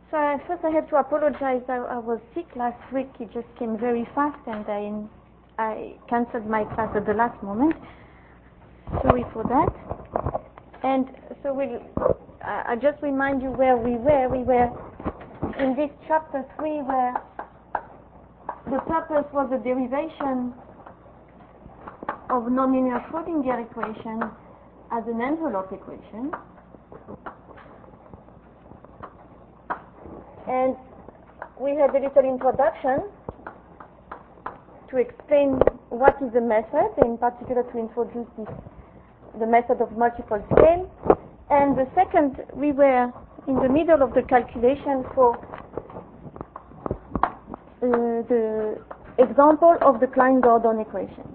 So first I have to apologize. I was sick last week. It just came very fast, and I cancelled my class at the last moment. Sorry for that. And so I just remind you where we were. We were in this chapter 3, where the purpose was the derivation of nonlinear Schrödinger equation as an envelope equation. And we had a little introduction to explain what is the method, in particular to introduce the method of multiple scale. And the second, we were in the middle of the calculation for the example of the Klein-Gordon equation.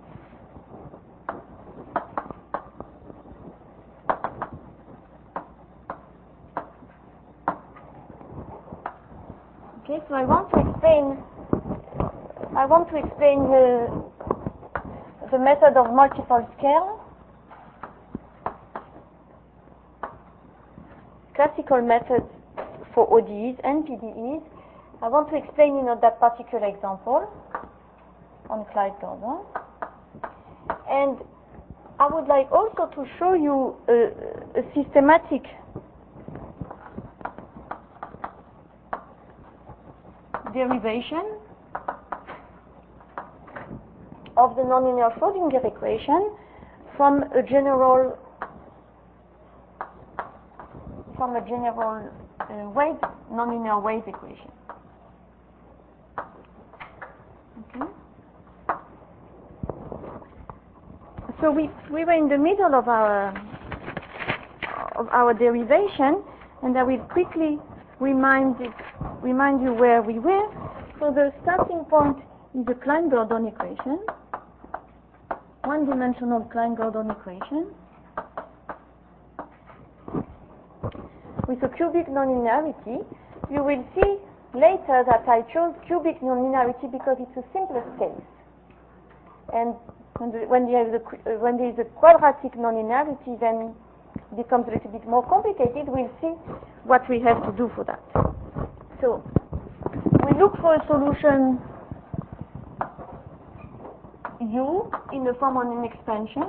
Okay, so I want to explain the method of multiple scale, classical methods for ODEs and PDEs. I want to explain, that particular example on Klein-Gordon, and I would like also to show you a systematic derivation of the nonlinear Schrödinger equation from a general nonlinear wave equation. Okay. So we were in the middle of our derivation, and I will quickly remind you where we were. So the starting point is the Klein-Gordon equation, one-dimensional Klein-Gordon equation with a cubic nonlinearity. You will see later that I chose cubic nonlinearity because it's the simplest case. And when there is a quadratic nonlinearity, then it becomes a little bit more complicated. We'll see what we have to do for that. So we look for a solution U in the form of an expansion.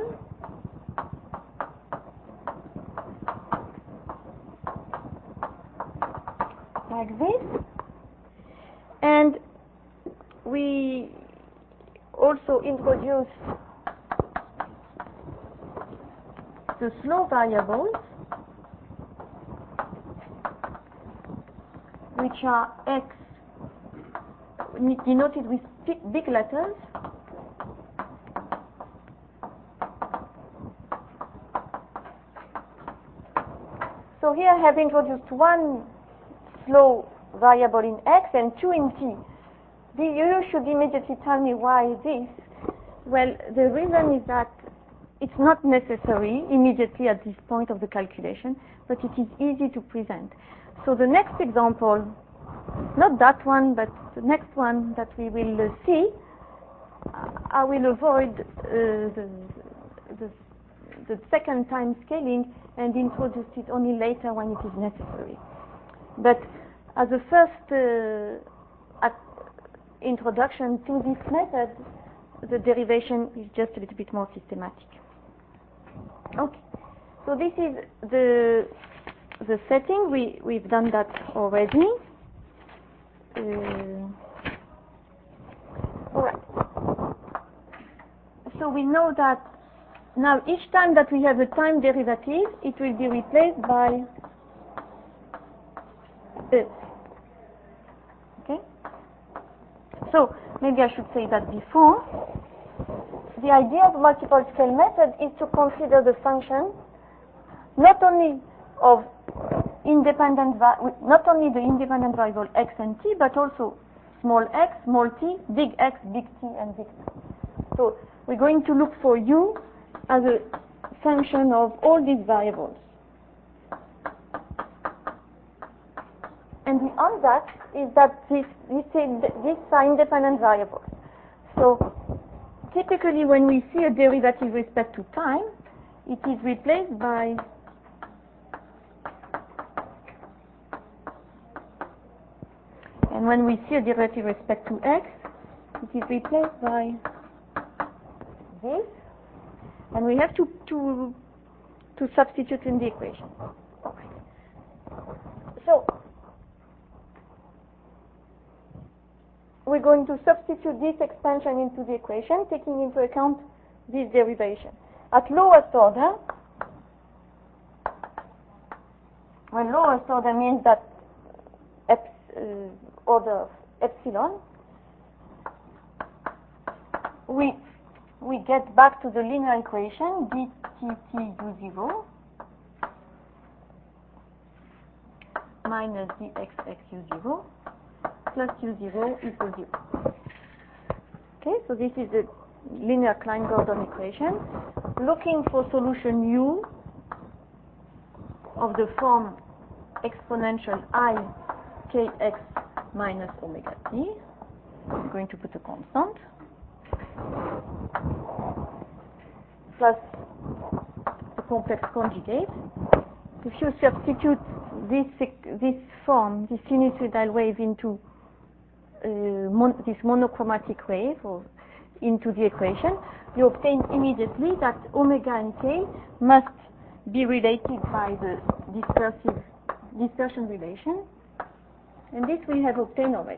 Like this. And we also introduce the slow variables, which are x denoted with big letters, so here I have introduced one slow variable in x and two in t. You should immediately tell me why this. Well, the reason is that it's not necessary immediately at this point of the calculation, but it is easy to present. So the next example, not that one, but the next one that we will see, I will avoid the second time scaling and introduce it only later when it is necessary. But as a first introduction to this method, the derivation is just a little bit more systematic. Okay, so this is the setting. We've done that already. All right. So we know that now each time that we have a time derivative, it will be replaced by this. Okay? So maybe I should say that before. The idea of multiple scale method is to consider the function not only of the independent variable x and t, but also small x, small t, big X, big T, and big T. So we're going to look for u as a function of all these variables. And beyond that is that these are independent variables. So typically when we see a derivative with respect to time, it is replaced by And when we see a derivative with respect to x, it is replaced by this, and we have to substitute in the equation. Okay. So we're going to substitute this expansion into the equation, taking into account this derivation. At lowest order, when lowest order means that order of epsilon, we get back to the linear equation dtt u0 minus dxx u0 plus u0 equals 0. Okay, so this is the linear Klein-Gordon equation. Looking for solution u of the form exponential I kx minus omega t. I'm going to put a constant plus the complex conjugate. If you substitute this form, this sinusoidal wave into this monochromatic wave or into the equation, you obtain immediately that omega and k must be related by the dispersion relation, and this we have obtained already.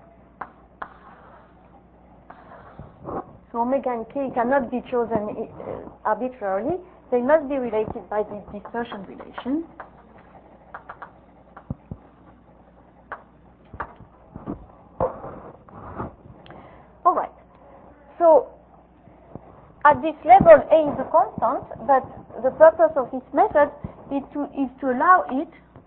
So omega and k cannot be chosen arbitrarily, they must be related by this dispersion relation. Alright, so at this level A is a constant, but the purpose of this method is to allow it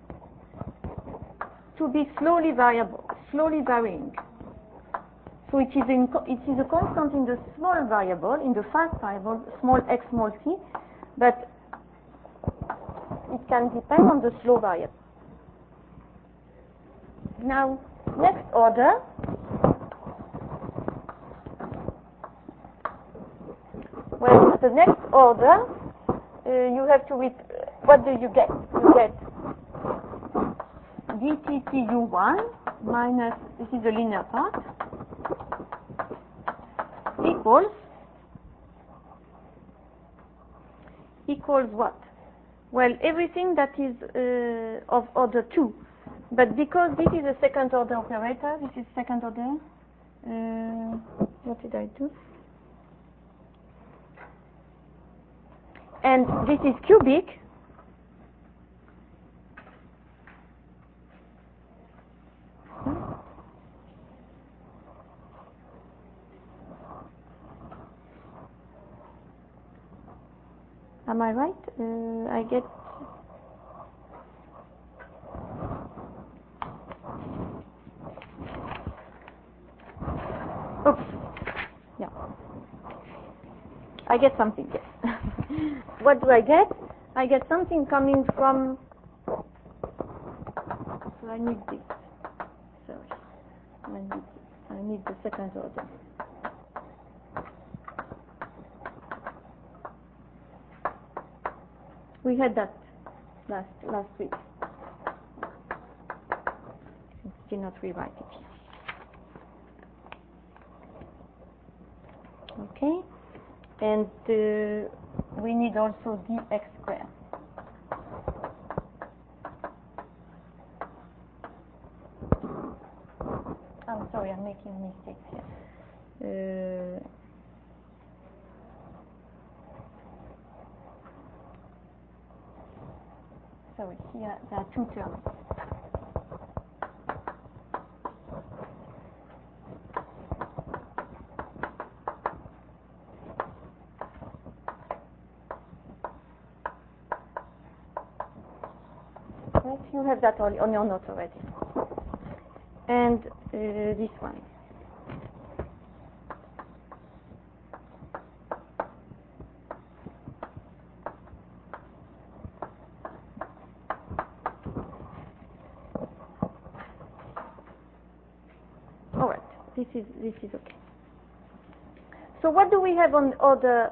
to be slowly varying. So it is a constant in the small variable, in the fast variable, small x, small c, but it can depend on the slow variable. Now, next order, well, the next order, you have to what do you get? You get dtt u1 minus, this is the linear part, equals what? Well, everything that is of order 2. But because this is a second order operator, this is second order, what did I do? And this is cubic, am I right? I get oops, yeah, I get something, yes. What do I get? I get something coming from, so I need this, sorry, I need the second order. We had that last week. I did not rewrite it here. Okay, and we need also dx squared. I'm sorry, I'm making mistakes here. Sorry, here there are two terms. Right, you have that on your notes already. And this one. This is okay. So what do we have on order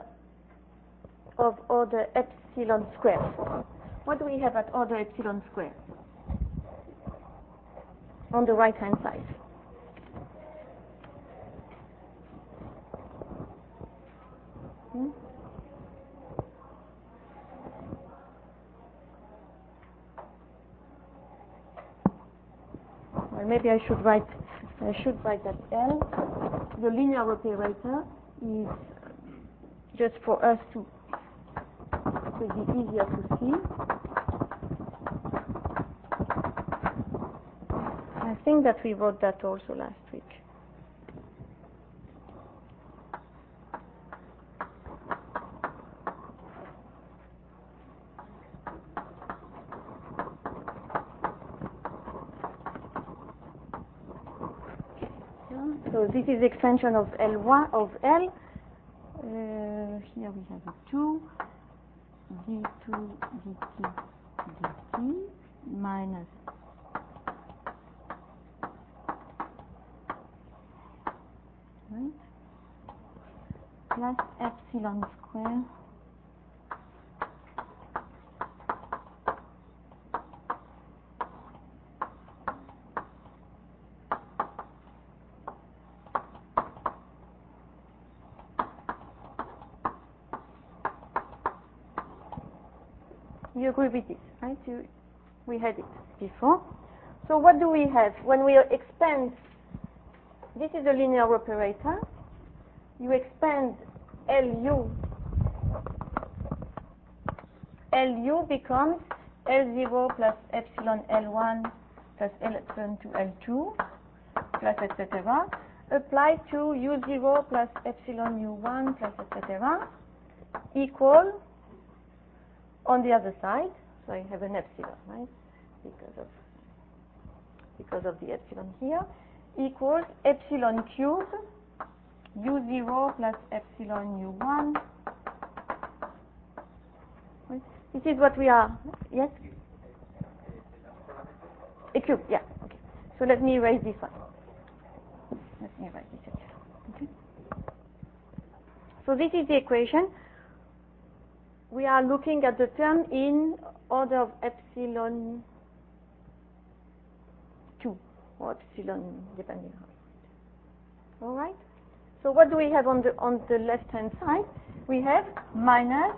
epsilon squared? What do we have at order epsilon squared? On the right hand side. Well, maybe I should write that L. The linear operator is just for us to be easier to see. I think that we wrote that also last week. So this is extension of L1 of L. Here we have a 2 d2 dt minus plus epsilon square You agree with this, right? We had it before. So what do we have? When we expand, this is a linear operator. You expand LU. LU becomes L0 plus epsilon L1 plus epsilon to L2 plus etc. Applied to U0 plus epsilon U1 plus etc. equal on the other side, so I have an epsilon, right? Because of the epsilon here, equals epsilon cubed U0 plus epsilon U1. Right? This is what we are, yes? A cube, yeah. Okay. So let me erase this one. Let me write this epsilon. Okay. So this is the equation. We are looking at the term in order of epsilon 2 or epsilon depending on it. All right. So what do we have on the left hand side? We have minus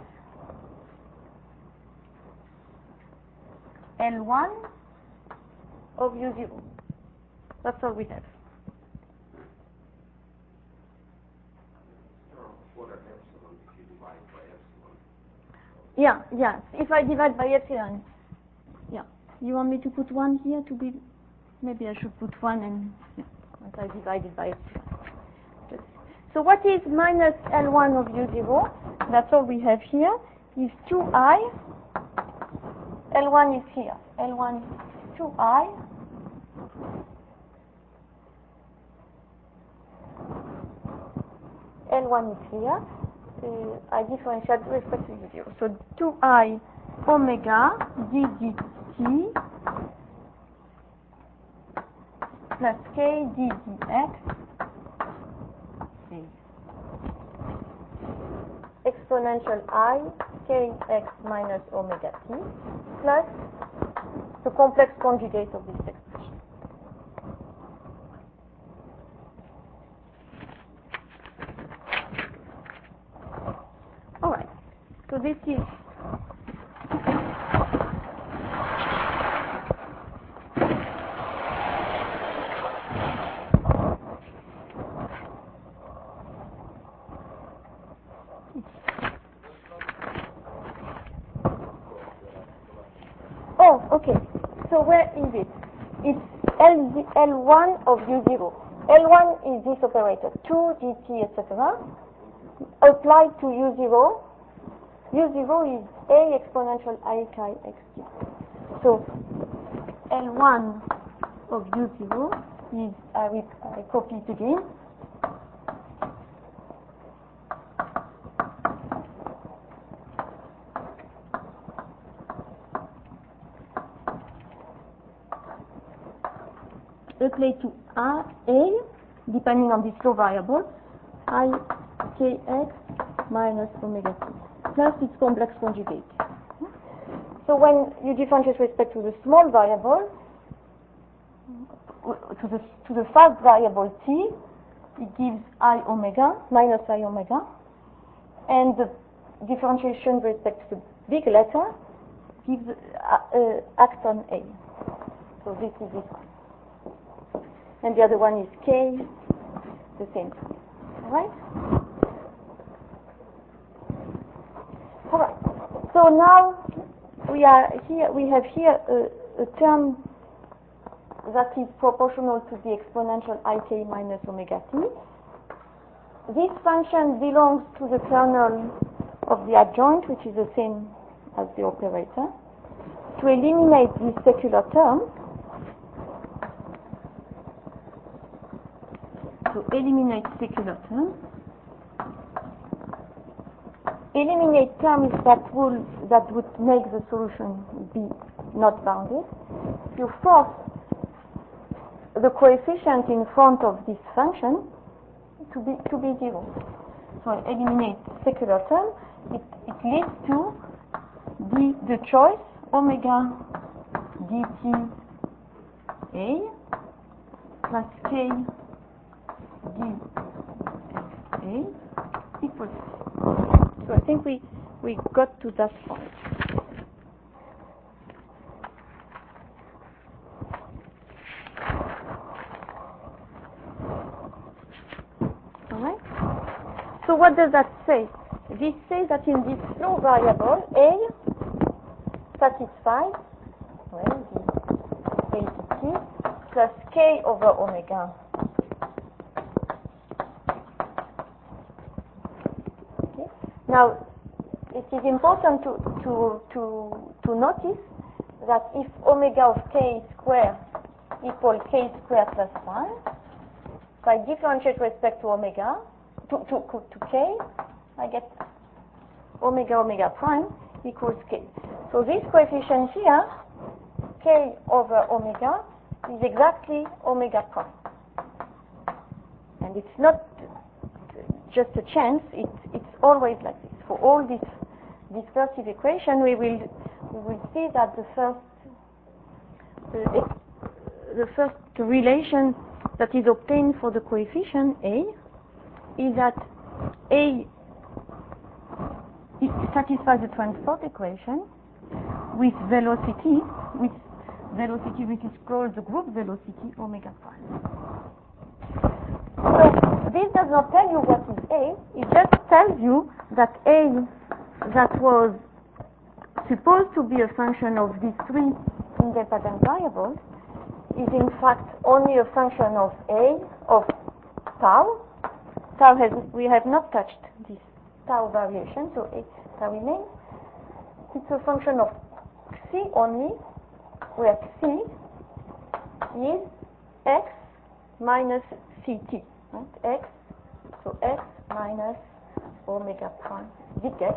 L1 of U0. That's all we have. Yeah. If I divide by epsilon, yeah. You want me to put 1 here to be? Maybe I should put 1 and once I divide it by epsilon. So what is minus L1 of U0? That's all we have here. Is 2I. L1 is here. L1 is 2I. L1 is here. I differentiate with respect to U0. So 2I omega d dt plus k d dx exponential I kx minus omega t plus the complex conjugate of this expression. All right. So this is okay. So where is it? It's L1 of U0. L1 is this operator, 2 dt, etc. Applied to U0. U0 is A exponential I chi xt. So L1 of U0 is, I copy it again, apply to A, depending on this low variable, I kx minus omega t, plus its complex conjugate. So when you differentiate with respect to the small variable, to the fast variable t, it gives I omega, minus I omega, and the differentiation with respect to the big letter gives acts on A. So this is this one. And the other one is K, the same thing. All right? All right. So now we have here a term that is proportional to the exponential ik minus omega t. This function belongs to the kernel of the adjoint, which is the same as the operator. To eliminate this secular term, eliminate terms that would make the solution be not bounded. You force the coefficient in front of this function to be zero. So eliminate secular term. It leads to the choice omega dt A plus k d A equals. So I think we got to that point. All right. So what does that say? This says that in this flow variable A satisfies the AT plus k over omega. Okay. Now it is important to notice that if omega of k squared equals k squared plus 1, if I differentiate respect to omega to k, I get omega prime equals k. So this coefficient here, k over omega, is exactly omega prime. And it's not just a chance, it's always like this. For all this dispersive equation, we will see that the first relation that is obtained for the coefficient A is that A satisfies the transport equation with velocity which is called the group velocity omega prime. So this does not tell you what is A, it just tells you that A that was supposed to be a function of these three independent variables is in fact only a function of A, of tau. We have not touched this tau variation, so tau remains. It's a function of xi only, where xi is x minus ct. Right? X minus omega prime dx.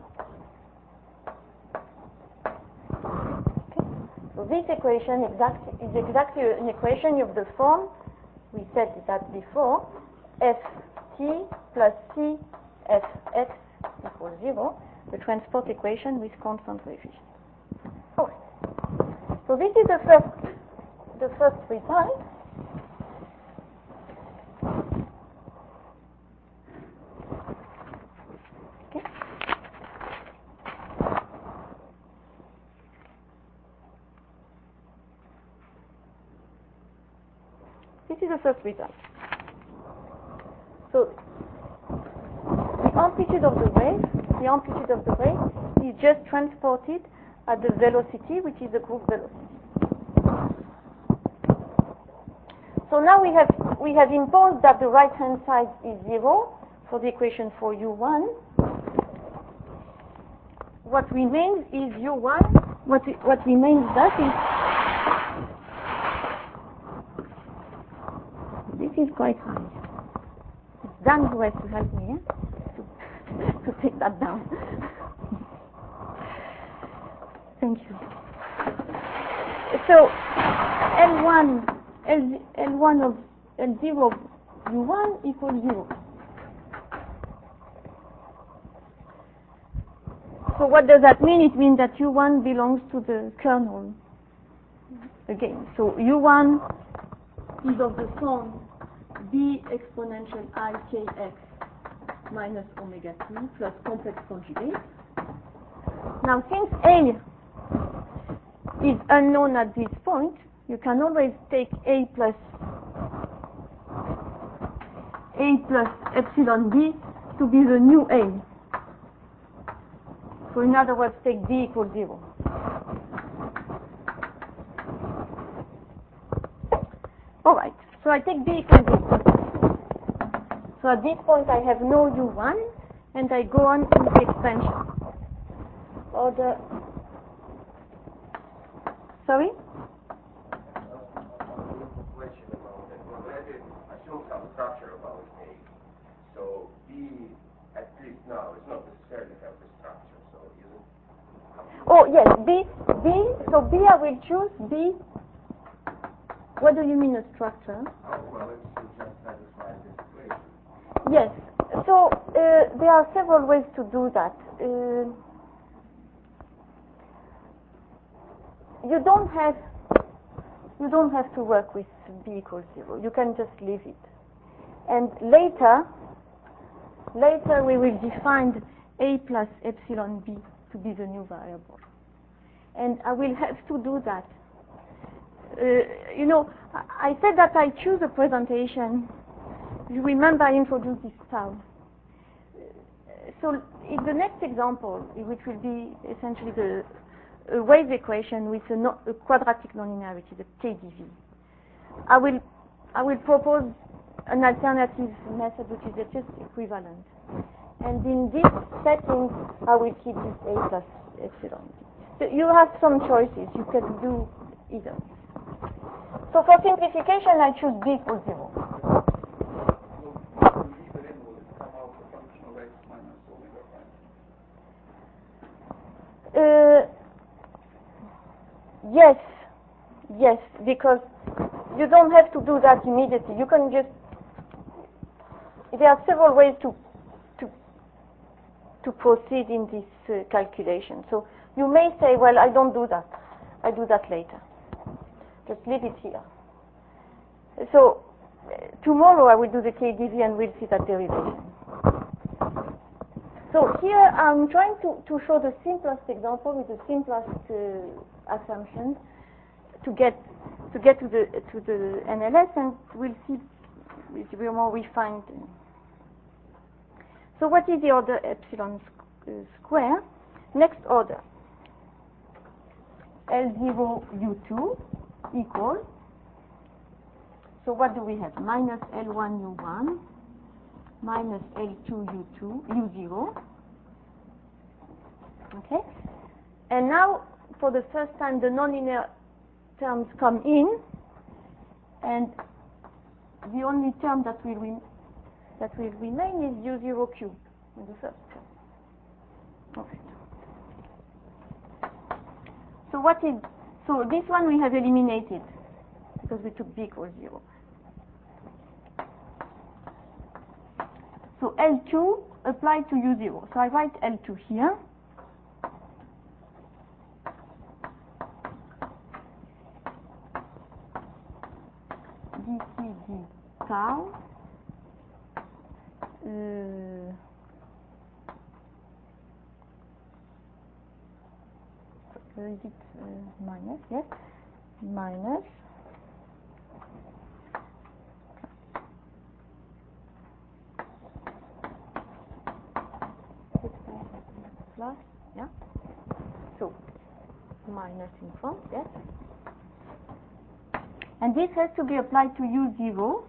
Okay. So this equation is exactly an equation of the form, we said that before, ft plus c fx equals 0, the transport equation with constant coefficient. Okay. So this is the first result. Okay. This is the first result. So the amplitude of the wave is just transported at the velocity, which is the group velocity. So now we have imposed that the right hand side is 0 for the equation for u1. What remains is u1. What remains that is this is quite high. It's Dan who has to help me to take that down. Thank you. So L1 of L0 of U1 equals 0. So what does that mean? It means that U1 belongs to the kernel again. So U1 is of the form B exponential I kx minus omega t plus complex conjugate. Now, since A is unknown at this point, you can always take A plus epsilon B to be the new A. So in other words, take B equals 0. All right, so I take B equals 0. So at this point I have no U1, and I go on in the expansion. Or the... Sorry? Assume some structure about A. So B, at least now, is not necessarily have the structure. So isn't... Oh yes, B. So B I will choose B. What do you mean a structure? Oh, well, it should just satisfy this equation. Yes. So there are several ways to do that. You don't have to work with B equals 0. You can just leave it. And later we will define A plus epsilon B to be the new variable. And I will have to do that. I said that I choose a presentation. You remember I introduced this tau. So in the next example, which will be essentially the wave equation with a quadratic nonlinearity, the KdV, I will propose an alternative method which is just equivalent. And in this setting, I will keep this A plus epsilon. So you have some choices. You can do either. So for simplification, I choose B equals 0. Yes, because you don't have to do that immediately. You can just... There are several ways to proceed in this calculation. So you may say, well, I don't do that. I do that later. Just leave it here. So tomorrow I will do the KdV and we'll see that derivation. So here I'm trying to show the simplest example with the simplest assumptions to get to the NLS, and we'll see with more refined. So what is the order epsilon square? Next order, L0 U2 equals, so what do we have? Minus L1 U1 minus L2 U2 U0. Okay? And now, for the first time, the nonlinear terms come in, and the only term that will remain is U0Q in the first term. Okay. So this one we have eliminated because we took B equals 0. So L2 applied to U0. So I write L2 here. dCd tau is it minus? Yes, minus plus, yeah. So minus in front, yes. And this has to be applied to U0.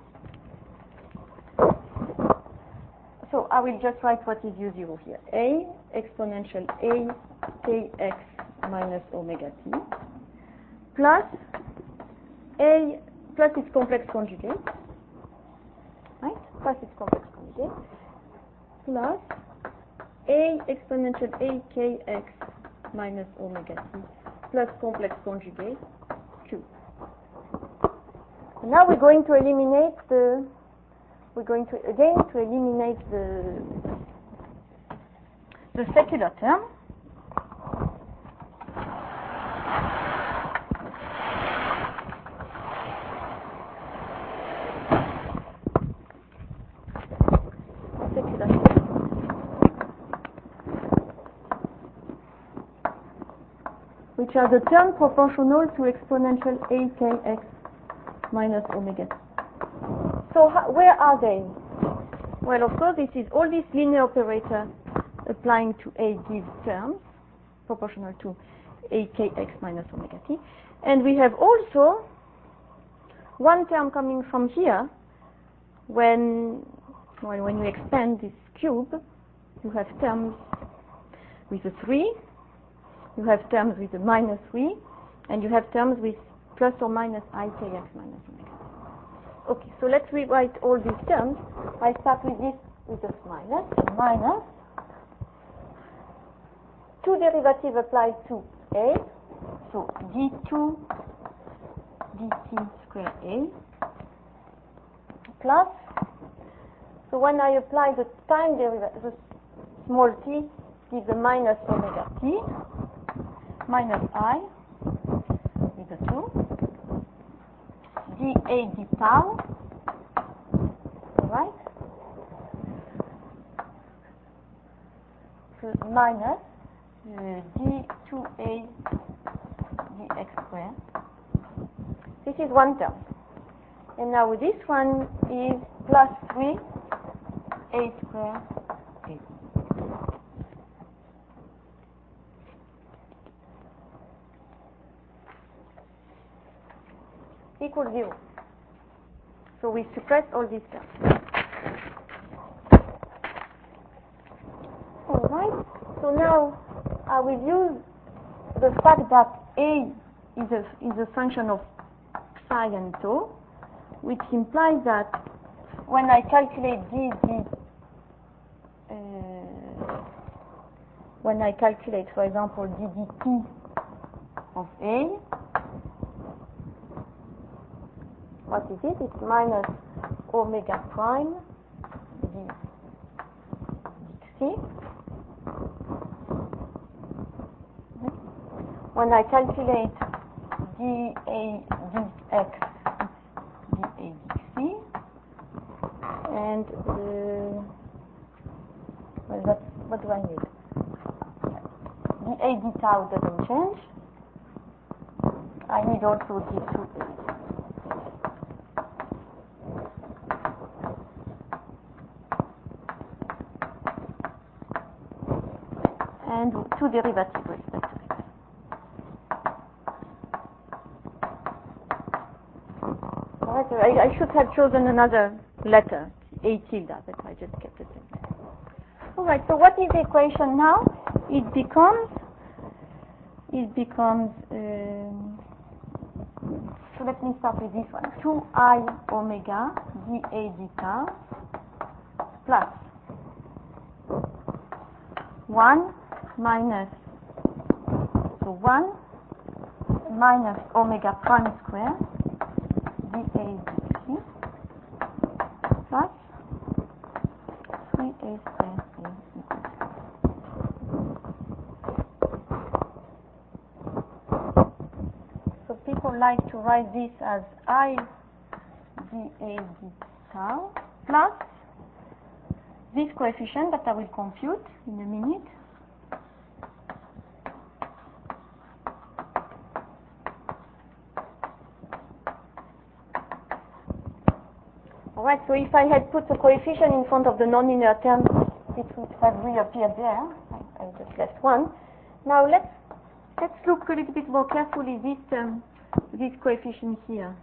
So I will just write what is U0 here. A exponential A kx minus omega t plus A plus its complex conjugate, right? Plus its complex conjugate plus A exponential A kx minus omega t plus complex conjugate q. Now we're going to eliminate the secular term. Secular term. which are the term proportional to exponential akx minus omega t. So where are they? Well, of course, this is all this linear operator applying to a gives terms proportional to akx minus omega t. And we have also one term coming from here. When you expand this cube, you have terms with a 3, you have terms with a minus 3, and you have terms with plus or minus ikx minus omega. Okay, so let's rewrite all these terms. I start with this with a minus 2 derivative applied to a, so d2 dt square a, plus, so when I apply the time derivative, the small t gives a minus omega t, minus I with a 2, dA d tau, right? So minus d2a dx square. This is one term. And now this one is plus 3 a square a. Equals 0. So we suppress all these terms. Alright, so now I will use the fact that a is a function of psi and tau, which implies that when I calculate for example, ddt of a, what is it? It's minus omega prime dxc. When I calculate dA dx, dA dx, and well, what do I need? dA d tau doesn't change. I need also d2a. And two derivatives with respect to it. Right, I should have chosen another letter, a tilde, but I just kept the same. Alright, so what is the equation now? It becomes so let me start with this one. 2I omega dA d tau plus 1 minus, so 1 minus omega prime square dA dx plus 3a square a equals. So people like to write this as I dA d tau plus this coefficient that I will compute in a minute. Alright, so if I had put a coefficient in front of the nonlinear term, it would have reappeared there. I just left one. Now let's look a little bit more carefully this coefficient here.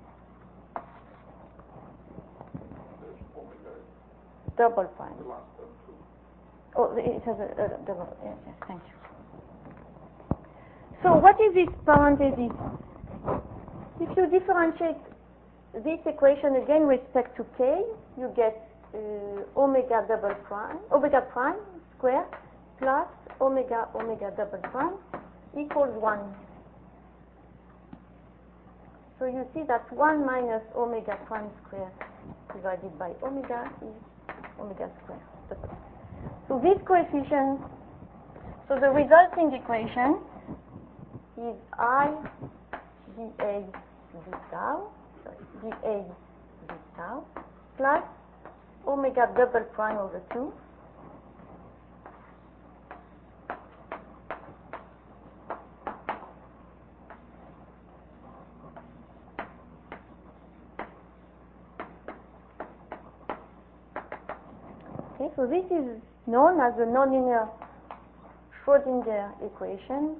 Double prime. Oh, it has a double. Yes, thank you. So what is this parenthesis? If you differentiate this equation again with respect to k, you get omega prime square plus omega double prime equals 1. So you see that 1 minus omega prime square divided by omega is omega square. So this coefficient, so the resulting equation is I dA d tau, dA d tau plus omega double prime over 2 Okay, so this is known as the nonlinear Schrödinger equation.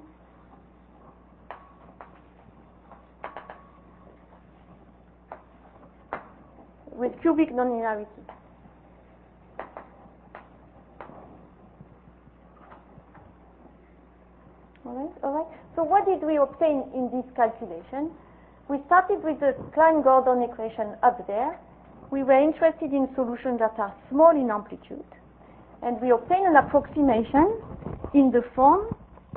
With cubic nonlinearity. All right. So what did we obtain in this calculation? We started with the Klein-Gordon equation up there. We were interested in solutions that are small in amplitude. And we obtained an approximation in the form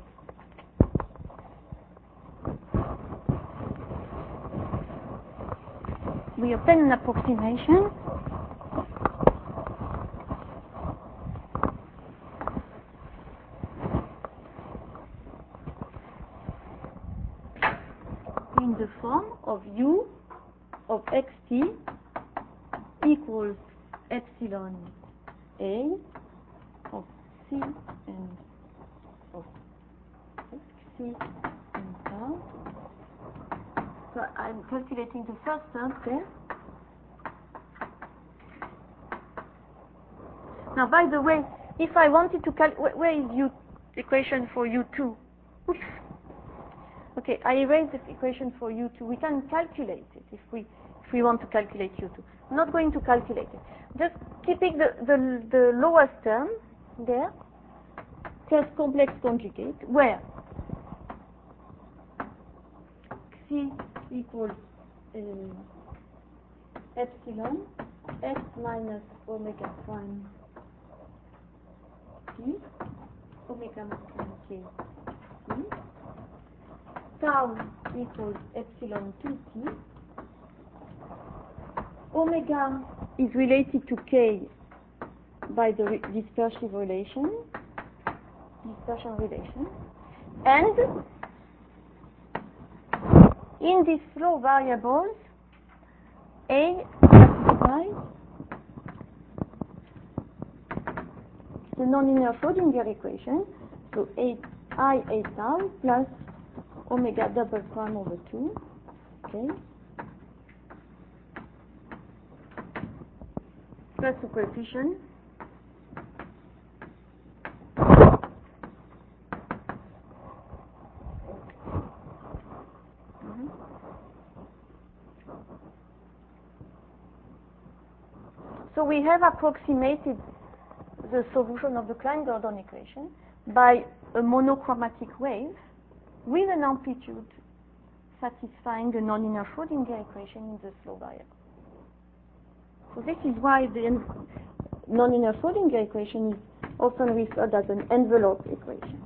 of U of xt equals epsilon A of C and of C and tau. So I'm calculating the first term there. Now, by the way, if I wanted to where is U equation for U2? Oops. Okay, I erased the equation for U2. We can calculate it if we want to calculate U2. I'm not going to calculate it. Just keeping the lowest term there, plus complex conjugate, where C equals epsilon x minus omega prime t, omega prime k t, tau equals epsilon 2t, omega is related to k by the dispersion relation, and in these flow variables, A satisfies the nonlinear Schrödinger equation, so I tau plus omega double prime over 2, okay, plus the coefficient So we have approximated the solution of the Klein-Gordon equation by a monochromatic wave with an amplitude satisfying the nonlinear Schrödinger equation in the slow variable. So this is why the nonlinear Schrödinger equation is often referred as an envelope equation.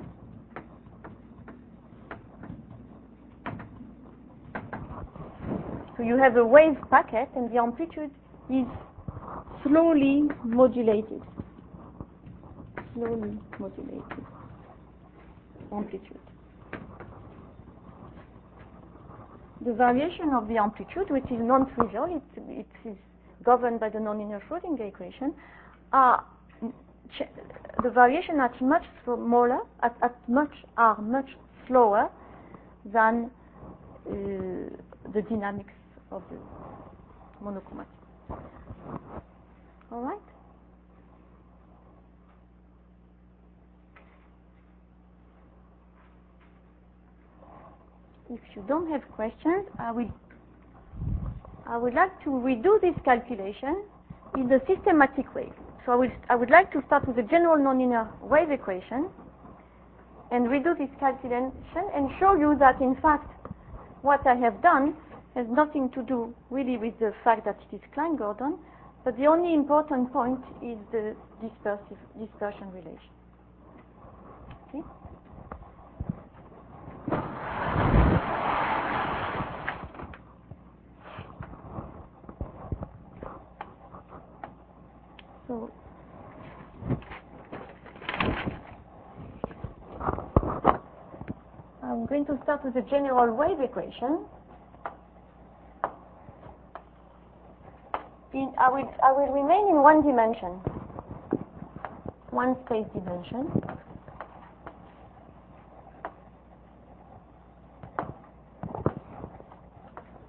So you have a wave packet and the amplitude is slowly modulated amplitude. The variation of the amplitude, which is non-trivial, it is governed by the nonlinear Schrödinger equation, the variation are much smaller, are much slower than the dynamics of the monochromatic. All right? If you don't have questions, I would like to redo this calculation in the systematic way. So I would like to start with the general nonlinear wave equation and redo this calculation and show you that in fact what I have done has nothing to do really with the fact that it is Klein-Gordon, but the only important point is the dispersion relation. Okay? So I'm going to start with the general wave equation. I will remain in one dimension, one space dimension.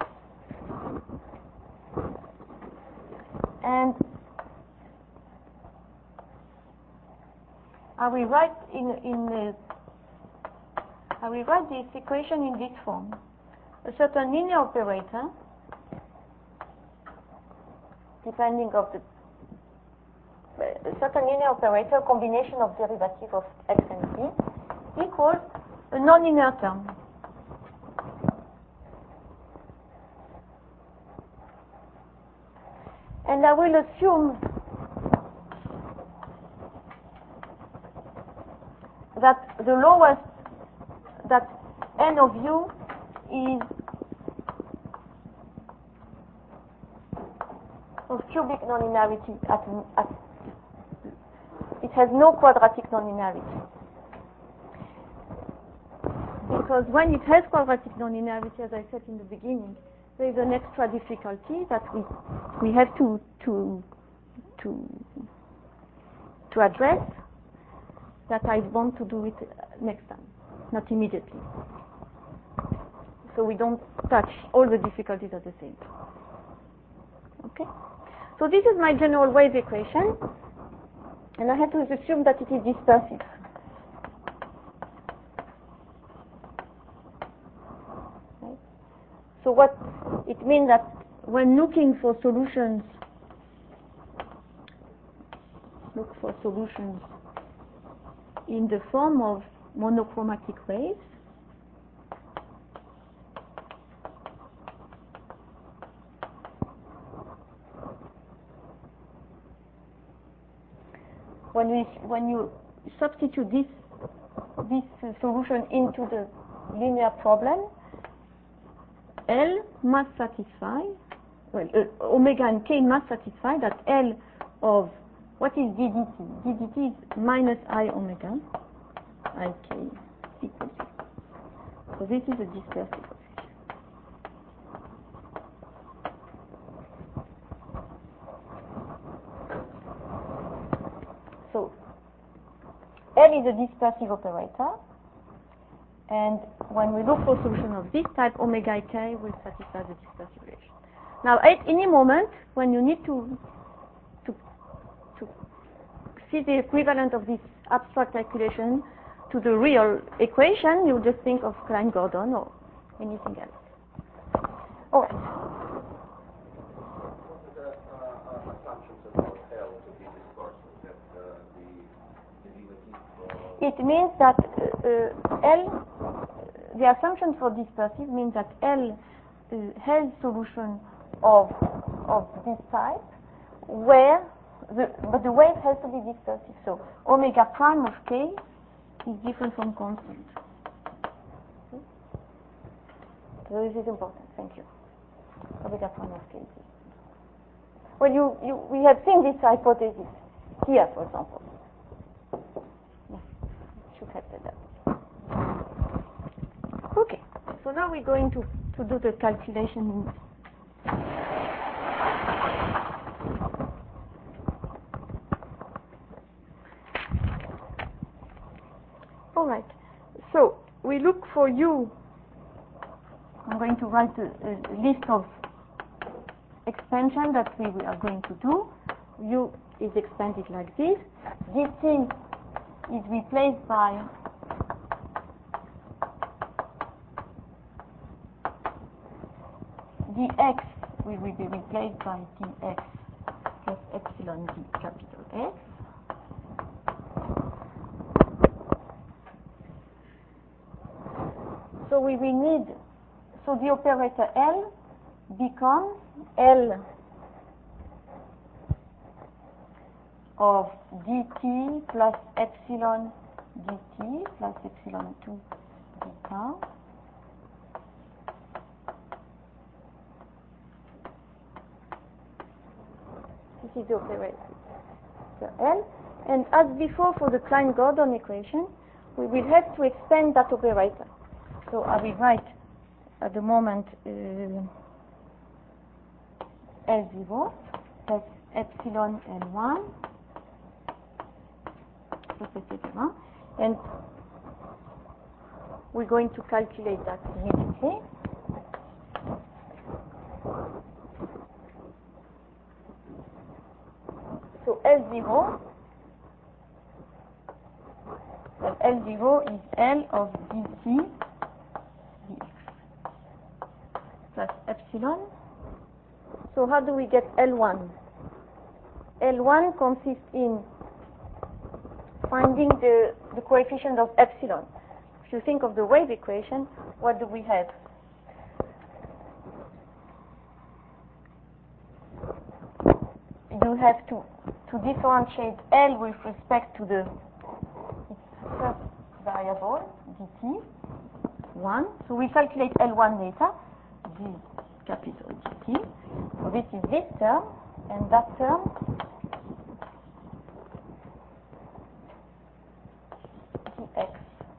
And I will write this equation in this form. A certain linear operator, depending of the a certain linear operator, combination of derivative of x and t, equals a nonlinear term. And I will assume that the lowest, that n of u is of cubic nonlinearity at it has no quadratic nonlinearity. Because when it has quadratic nonlinearity, as I said in the beginning, there is an extra difficulty that we have to address, that I want to do it next time, not immediately. So we don't touch all the difficulties at the same time. Okay? So this is my general wave equation, and I have to assume that it is dispersive. Right? So what it means that when looking for solutions, look for solutions in the form of monochromatic waves, when you substitute this solution into the linear problem, L must satisfy, omega and k must satisfy that L of what is ddt? Ddt is minus I omega I k equals 0. So this is a dispersive coefficient. So L is a dispersive operator, and when we look for a solution of this type, omega k will satisfy the dispersive relation. Now, at any moment, when you need to see the equivalent of this abstract calculation to the real equation, you just think of Klein-Gordon or anything else. All right. What are the assumptions about L to be dispersive? That the derivative. It means that the assumption for dispersive means that L has solution of this type, where but the wave has to be dispersive. So omega prime of k is different from constant. Okay? So this is important. Thank you. Omega prime of k is different. Well, we have seen this hypothesis here, for example. Yeah, should have said that. Okay. So now we're going to do the calculation. All right. So we look for U. I'm going to write a list of expansion that we are going to do. U is expanded like this. Dt is replaced by dx will be replaced by dx plus epsilon d capital X. So we will need, so the operator L becomes L of dt plus epsilon dt plus epsilon 2 beta. This is the operator L. And as before for the Klein-Gordon equation, we will have to expand that operator. So I will write at the moment L0 plus epsilon L1 plus etc. And we're going to calculate that immediately. So L0 L0 is L of dt dx plus epsilon. So how do we get L1? L1 consists in finding the coefficient of epsilon. If you think of the wave equation, what do we have? You have to differentiate L with respect to the first variable, dt, 1. So we calculate L1 later, d capital dt. So this is this term, and that term dx,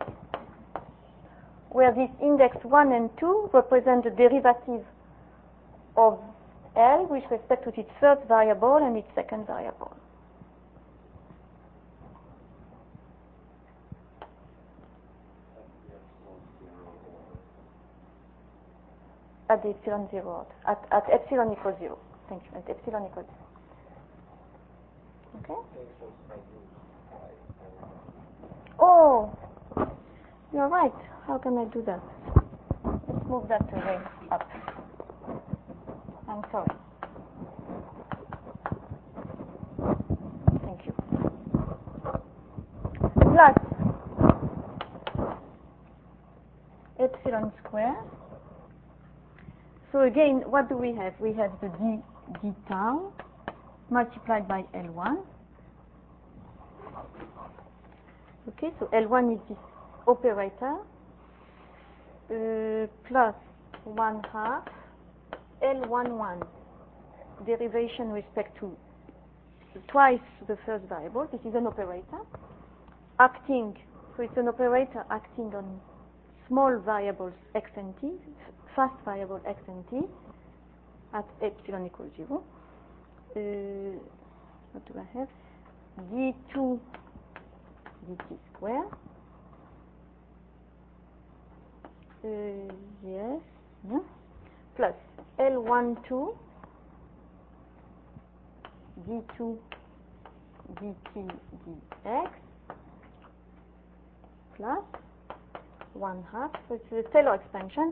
where this index 1 and 2 represent the derivative of L with respect to its first variable and its second variable. At the epsilon 0, at epsilon equals 0. Thank you, at epsilon equals 0. Okay? Oh, you're right. How can I do that? Let's move that way up. I'm sorry. Thank you. Plus epsilon square. So again, what do we have? We have the d tau multiplied by L1. Okay, so L1 is this operator plus 1/2 L11 derivation with respect to twice the first variable. This is an operator acting, so it's an operator acting on small variables x and t, fast variable x and t at epsilon equals 0. What do I have? d2 dt square. Yes, yeah. Plus L12 d2 dt dx plus 1/2, so it's a Taylor expansion.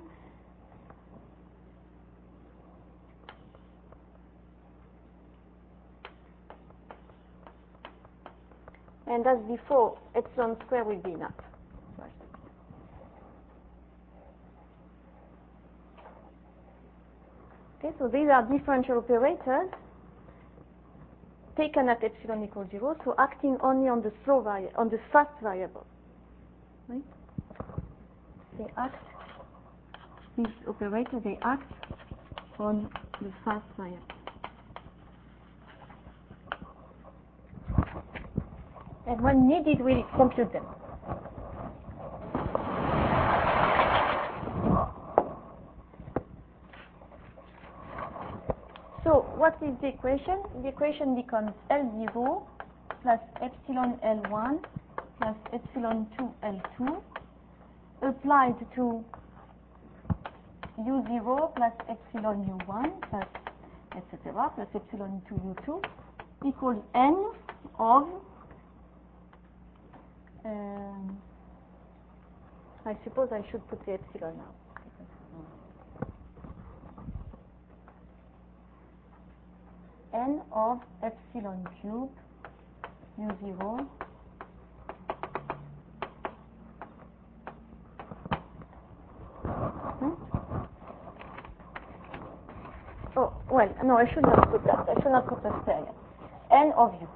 And as before, epsilon square will be enough. Okay, so these are differential operators taken at epsilon equals 0, so acting only on the on the fast variable. Right? They act, these operators, they act on the fast variable. And when needed, we'll compute them. So what is the equation? The equation becomes L0 plus epsilon L1 plus epsilon 2 L2 applied to U0 plus epsilon U1 plus etc. plus epsilon 2 U2 equals N of I suppose I should put the epsilon now. N of epsilon cube U0 Oh, well, no, I should not put that. I should not put the square. N of U.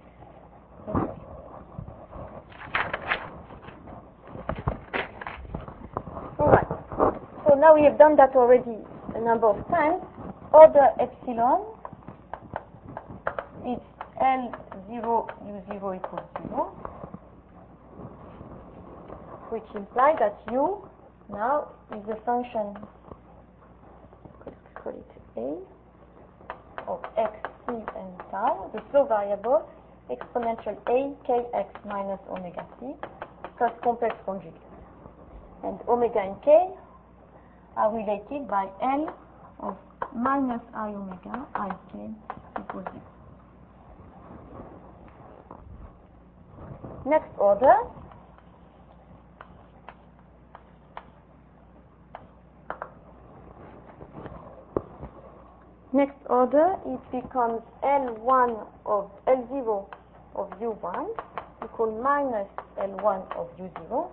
Alright. So now we have done that already a number of times. Order epsilon is L0 U0 equals 0, which implies that U now is a function, call it A, of x, t, and tau, the slow variable, exponential A kx minus omega t, plus complex conjugate. And omega and k are related by L of minus I omega I k equals 0. Next order, next order, it becomes L1 of L0 of U1 equal minus L1 of U0.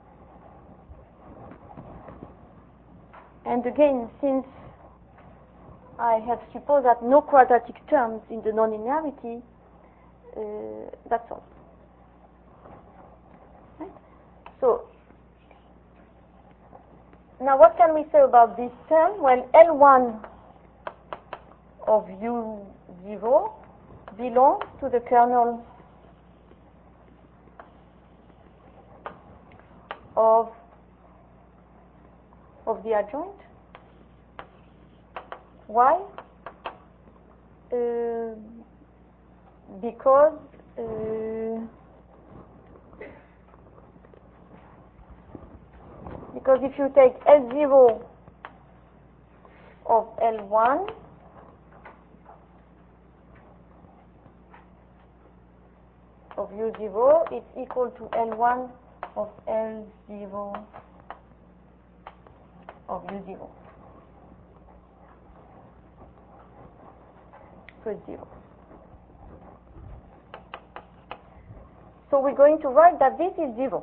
And again, since I have supposed that no quadratic terms in the nonlinearity, that's all. Right? So, now what can we say about this term? Well, L1 of U0 belongs to the kernel of the adjoint. Why? Because if you take L0 of L1 of U0, it's equal to L1 of L0 of U0. So it's 0. So we're going to write that this is 0.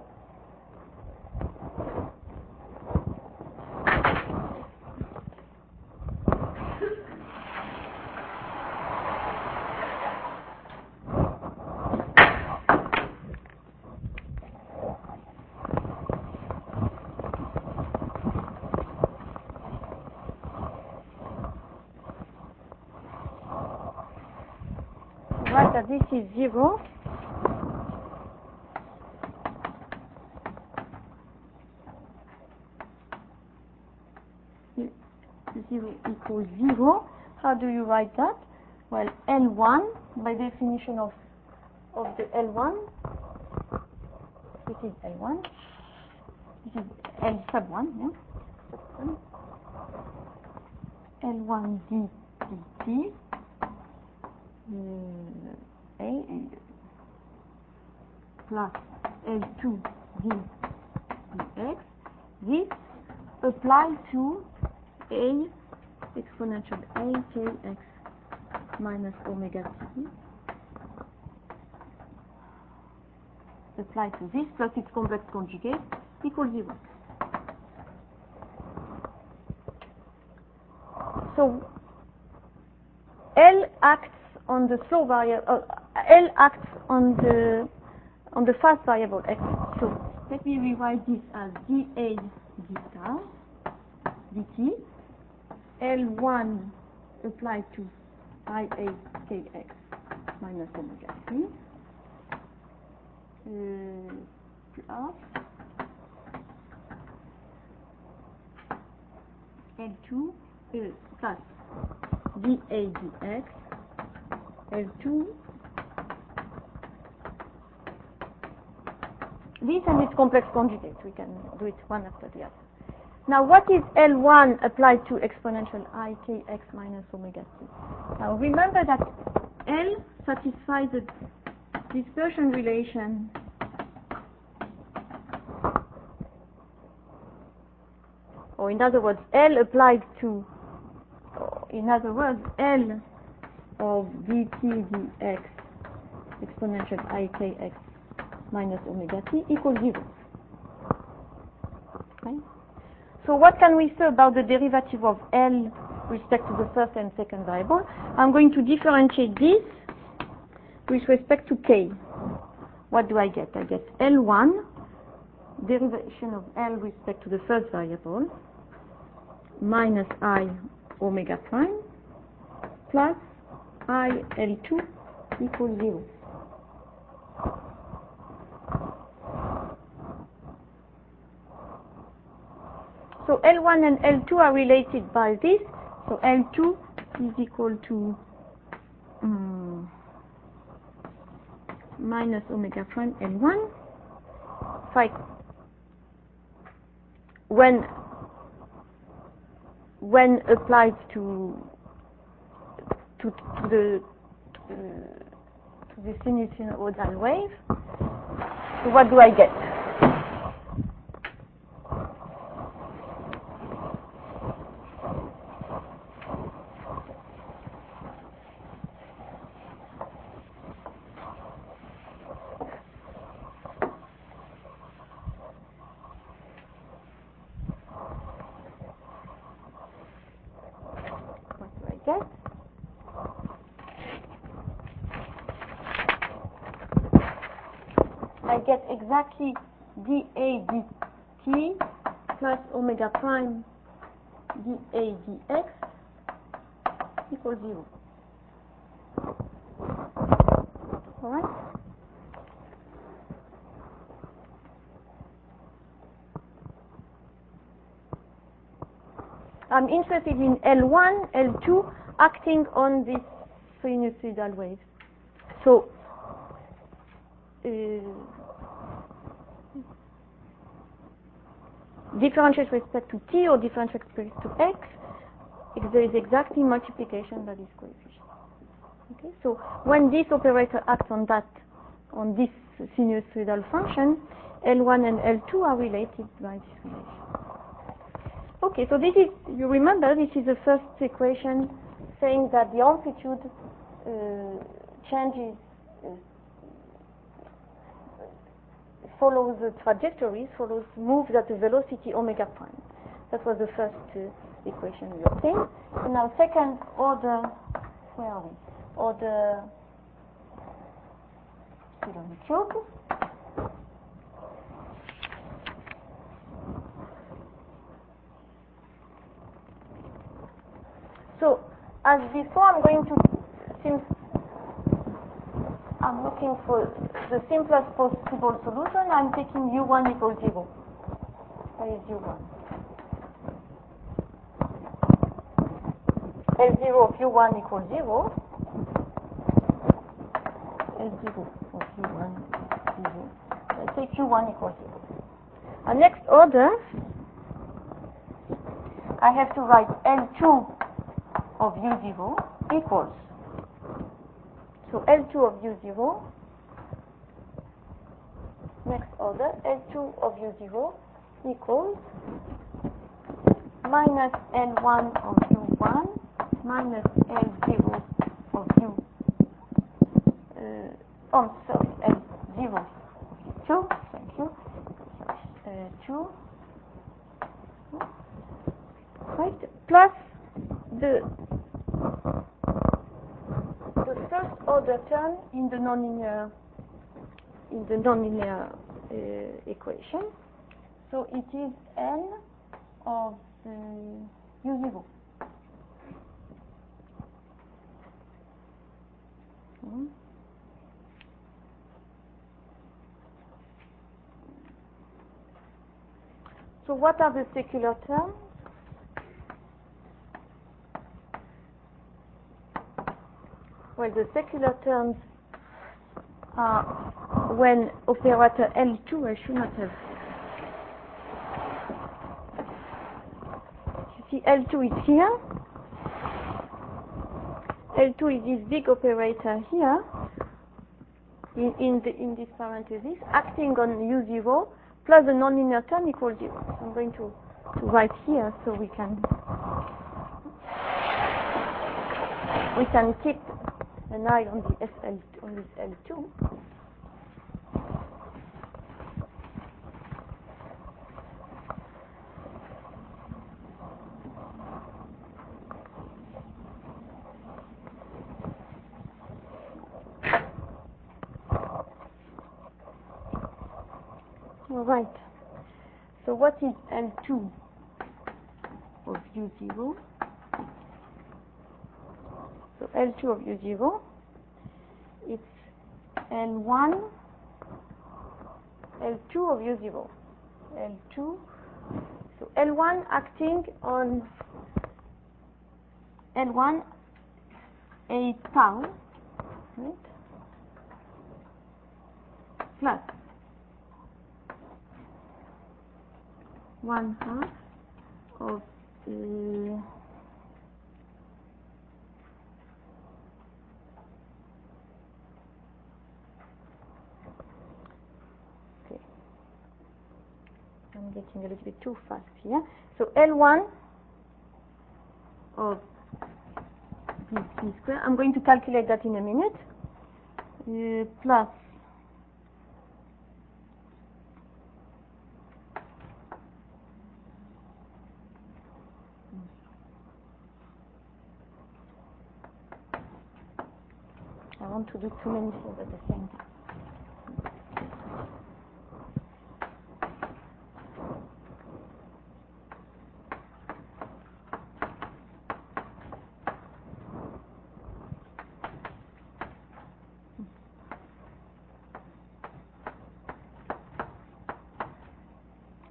That this is 0. Zero equals 0. How do you write that? Well, L1, by definition of the L1, this is L1, this is L sub 1, yeah? L1 dt A plus L2 dx. This applies to A exponential A kx minus omega t. Apply to this plus its complex conjugate equals 0. So L acts on the slow variable. L acts on the fast variable x. So let me rewrite this as dA d tau dt. L1 applied to IA kx minus omega t plus L2 plus dA dx L2 this and its complex conjugate. We can do it one after the other. Now what is L1 applied to exponential I kx minus omega t? Now remember that L satisfies the dispersion relation or in other words L applied to, in other words L of dt dx exponential I kx minus omega t equals 0. Okay? So what can we say about the derivative of L with respect to the first and second variable? I'm going to differentiate this with respect to k. What do I get? I get L1, derivation of L with respect to the first variable, minus I omega prime, plus I L2 equals 0. So L1 and L2 are related by this. So L2 is equal to minus omega prime L1. When applied to the sinusoidal wave, so what do I get? I get exactly dA dt plus omega prime dA dx equals 0. All right? I'm interested in L1, L2 acting on this sinusoidal wave. So, differentiate with respect to t or differentiate with respect to x, if there is exactly multiplication by this coefficient. Okay, so when this operator acts on this sinusoidal function, L1 and L2 are related by this relation. Okay, so this is, you remember, this is the first equation saying that the amplitude changes, follows the trajectories, moves at a velocity omega prime. That was the first equation we obtained. And now second order, where are we? Order Coulomb cube. So, as before, I'm looking for the simplest possible solution. I'm taking u1 equals 0. Where is u1? L0 of u1 equals 0. L0 of u1 is 0. I take u1 equals 0. And next order, I have to write L2 of u0 equals. So L2 of u0, next order, L2 of u0 equals minus L1 of u1 minus L0 of L0 of 2, thank you, 2, right, plus the first order term in the nonlinear equation. So it is N of u0. So what are the secular terms? Well, the secular terms are when operator L2, I should not have. You see, L2 is here. L2 is this big operator here in this parenthesis, acting on u0 plus the nonlinear term equals 0. So I'm going to write here so we can keep an eye on this L2. All right. So what is L2 of u0? So L2 of u0, it's L1, L2 of u0, L2, so L1 acting on L1 a tau, right, plus 1/2 of I'm getting a little bit too fast here. So L1 of p square, I'm going to calculate that in a minute, plus I want to do too many things at the same time.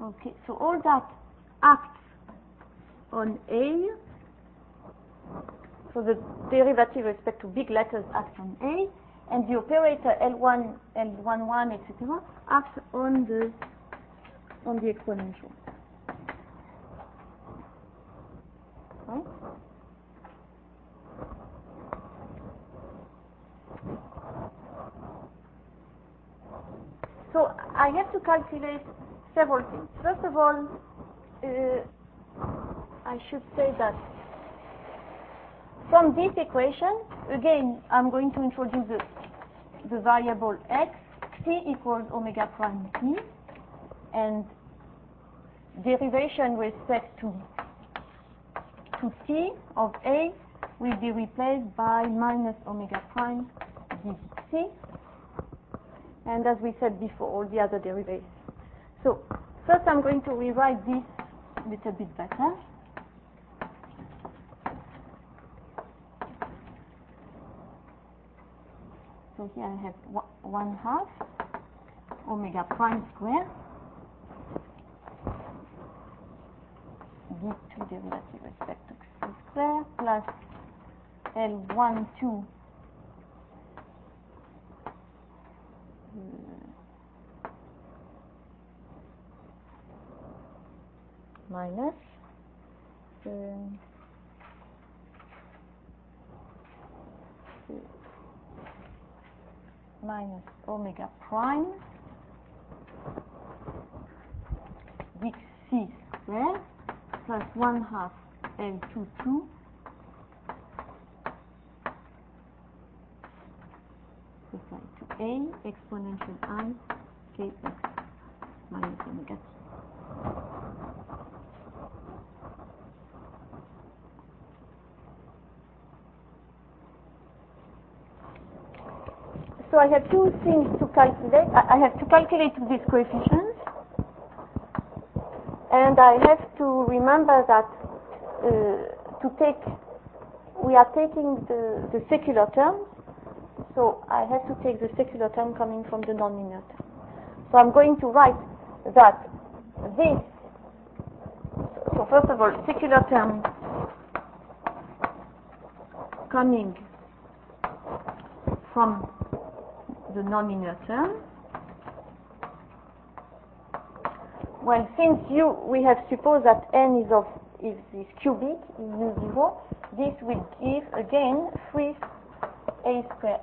Okay, so all that acts on A. So the derivative with respect to big letters acts on A, and the operator L1, L11, etc. acts on the exponential. Right? So I have to calculate several things. First of all, I should say that from this equation, again, I'm going to introduce the variable x, t equals omega prime t, and derivation with respect to t of A will be replaced by minus omega prime dt. And as we said before, all the other derivatives. So first I'm going to rewrite this a little bit better. So here I have 1/2 omega prime square d2 derivative with respect to c square plus L12 minus minus omega prime dc square plus 1/2 L22 applied to A exponential I kx minus omega t. So I have two things to calculate. I have to calculate these coefficients, and I have to remember that we are taking the secular terms, so I have to take the secular term coming from the nonlinear term. So I'm going to write that this, so first of all, secular term coming from the nonlinear term. Well, since we have supposed that n is cubic in U0, this will give again 3a square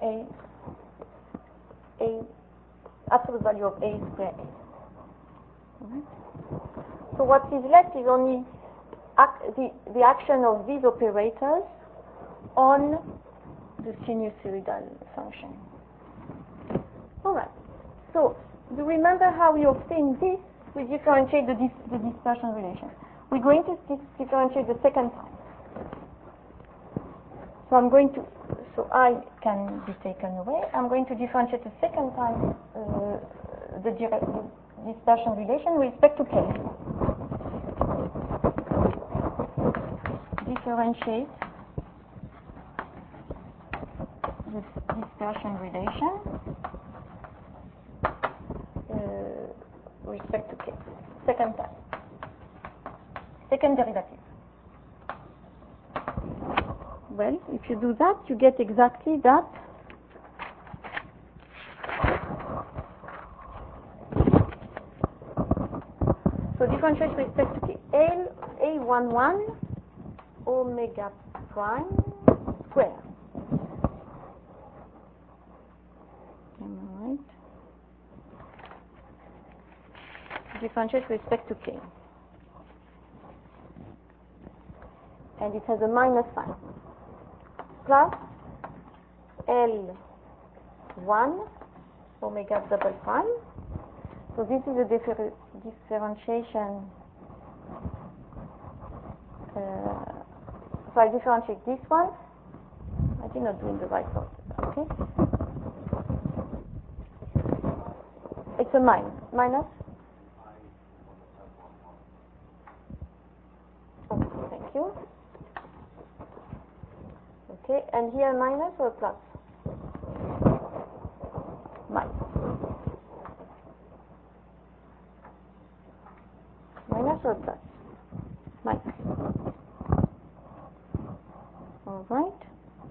a absolute value of a square a. Right. So what is left is only the action of these operators on the sinusoidal function. Alright, so do you remember how we obtain this? We differentiate the dispersion relation. We're going to differentiate the second time. So I can be taken away. I'm going to differentiate the second time the dispersion relation with respect to k. Differentiate the dispersion relation with respect to k. Second time. Second derivative. Well, if you do that, you get exactly that. So differentiate with respect to k. A11 omega prime square. Am I right? Differentiate with respect to k. And it has a minus sign. Plus L1 omega double prime. So this is a differentiation. So I differentiate this one. I did not do in the right order. Okay. It's a minus. Okay, thank you. Okay, and here minus or plus? Minus. Minus or plus? Minus. All right.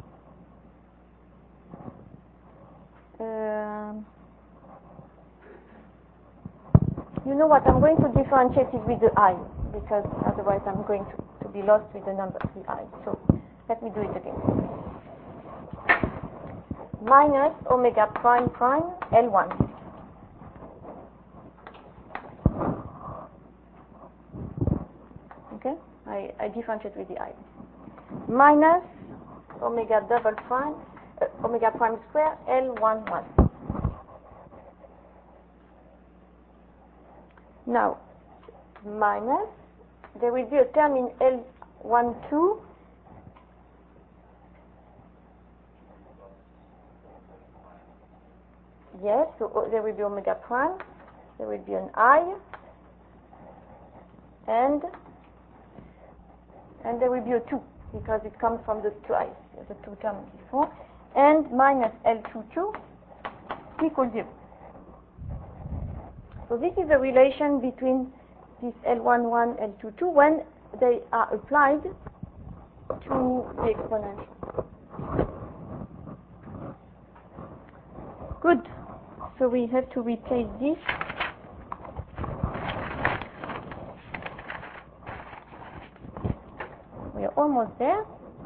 You know what? I'm going to differentiate it with the I, because otherwise I'm going to be lost with the number, the I. So let me do it again. Minus omega prime prime L1. Okay? I differentiate with the I. Minus omega double prime, omega prime square L11. Now, minus, there will be a term in L12. Yes, so there will be omega prime, there will be an I, and there will be a 2, because it comes from the 2 I's, the 2 terms before, and minus L22 equals 0. So this is the relation between this L11, L22 when they are applied to the exponential. Good. So we have to replace this. We are almost there.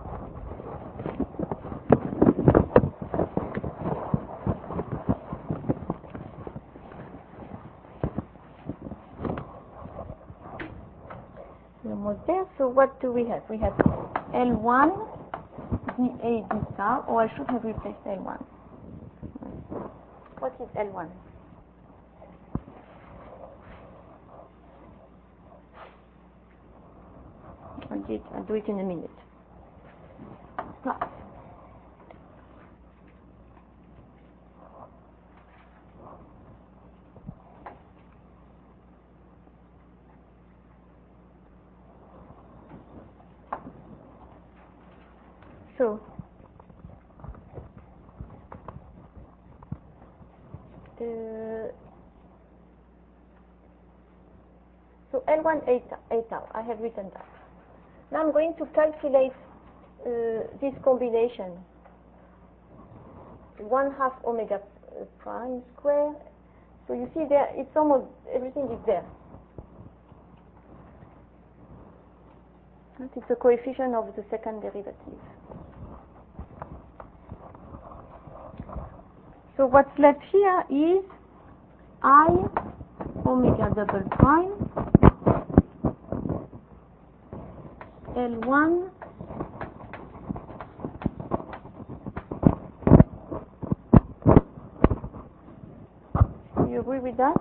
Almost there. So what do we have? We have L1, dA, d star, or I should have replaced L1. What is L1? I'll do it in a minute. Plus. So L1 A tau, I have written that. Now I'm going to calculate this combination. 1/2 omega prime square. So you see there, it's almost, everything is there. It's a coefficient of the second derivative. So what's left here is I omega double prime L1 you agree with that?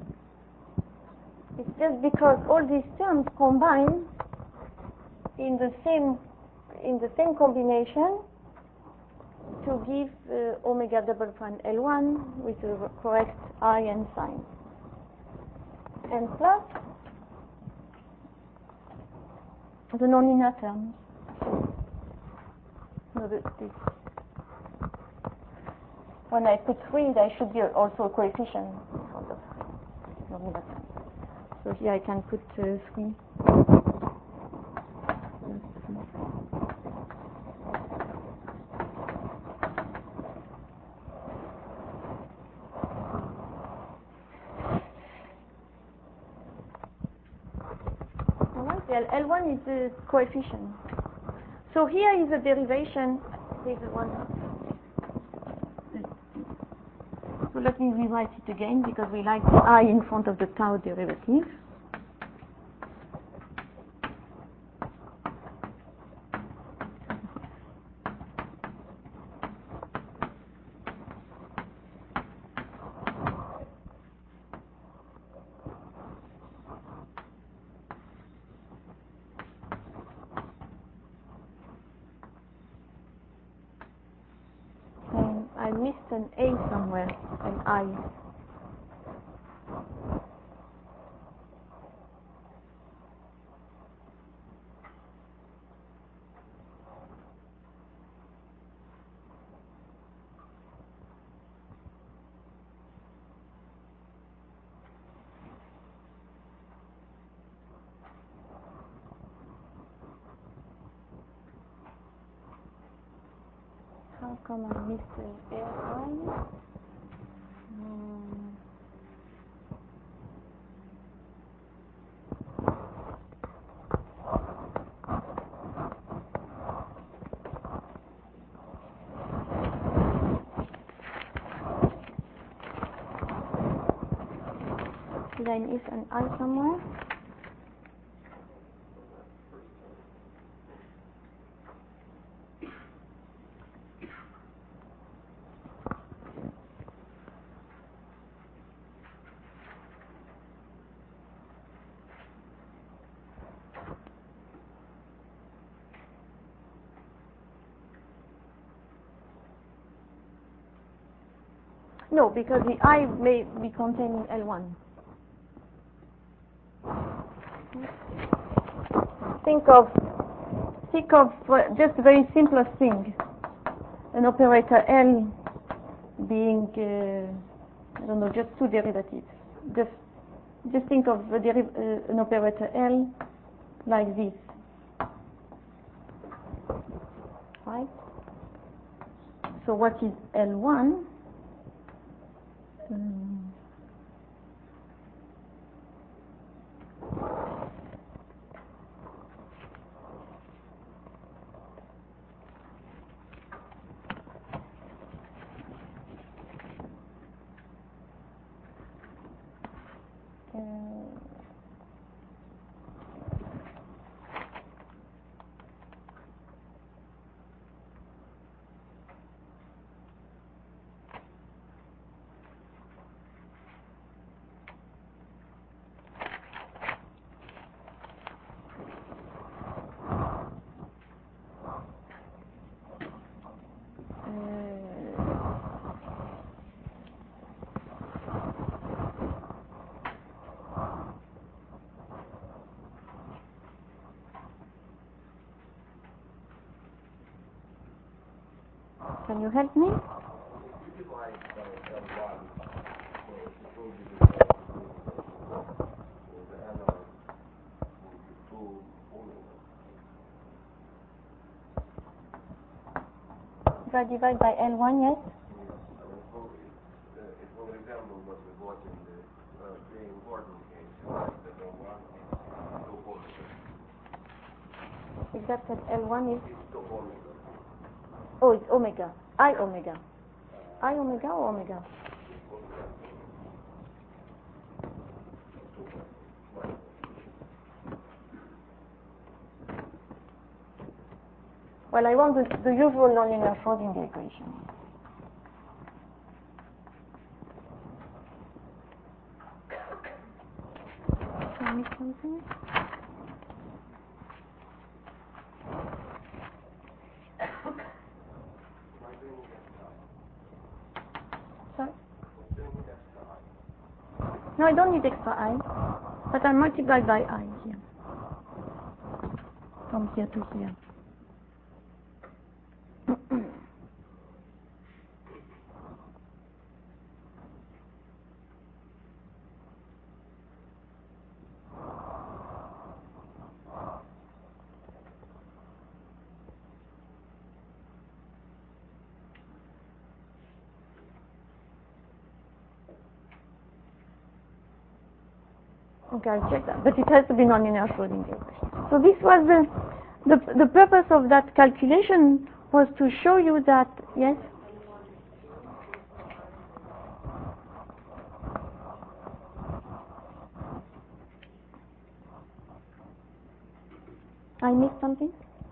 It's just because all these terms combine in the same combination to give omega double prime L1 with the correct I and sign. And plus the nonlinear terms. No, this. When I put 3, there should be also a coefficient for the nonlinear terms. So here I can put 3. L1 is the coefficient. So here is the derivation. Here's the one. So let me rewrite it again because we like the I in front of the tau derivative. I missed an A somewhere, an I. How come I missed the AI? There is an I somewhere. No, because the I may be contained in L1. Think of just a very simplest thing. An operator L being, I don't know, just two derivatives. Just think of an operator L like this. Right? So what is L1? Can you help me? If I divide by L1, yes? It will resemble what we got in the Green-Gordon case, that L1 is 2 omega. Except that L1 is? It's 2 omega. Oh, it's omega. I omega. I omega or omega? Well, I want the usual nonlinear Schrodinger equation. Can I miss something? Sorry? No, I don't need extra I, but I multiply by I here. From here to here. Okay, I'll check that, but it has to be nonlinear Schrodinger equation. So this was the purpose of that calculation was to show you that, yes? I missed something?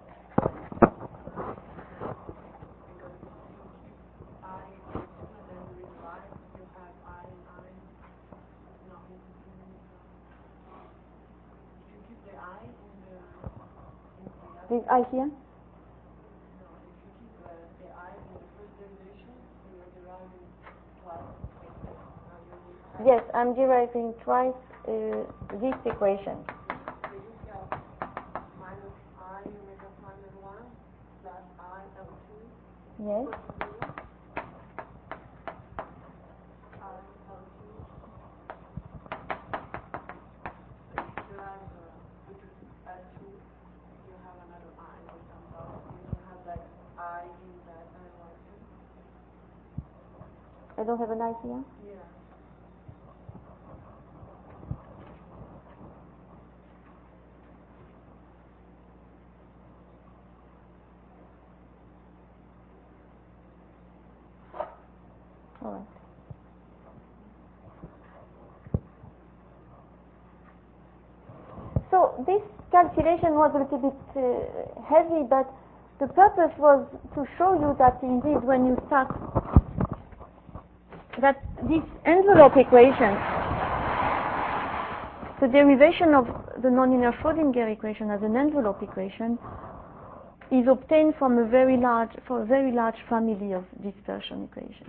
Is I here? No, if you keep the I in the first derivation, so you're deriving twice. Yes, I'm deriving twice this equation. So you have minus I omega prime L1 plus I L2. Yes. I L2. So if you derive with L2, you have another I that comes out. You don't have like I in that L1 too. I don't have an idea. Yeah. All right. So this calculation was a little bit heavy, but the purpose was to show you that indeed when you start that this envelope equation, the derivation of the nonlinear Schrödinger equation as an envelope equation is obtained from a very large family of dispersion equations.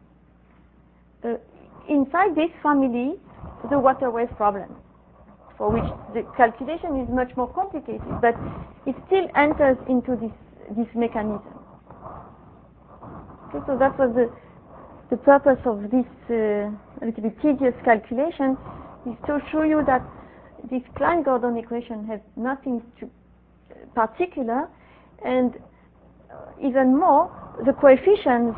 Inside this family, the water wave problem, for which the calculation is much more complicated, but it still enters into this mechanism. Okay, so that was the purpose of this a little bit tedious calculation, is to show you that this Klein-Gordon equation has nothing particular, and even more, the coefficients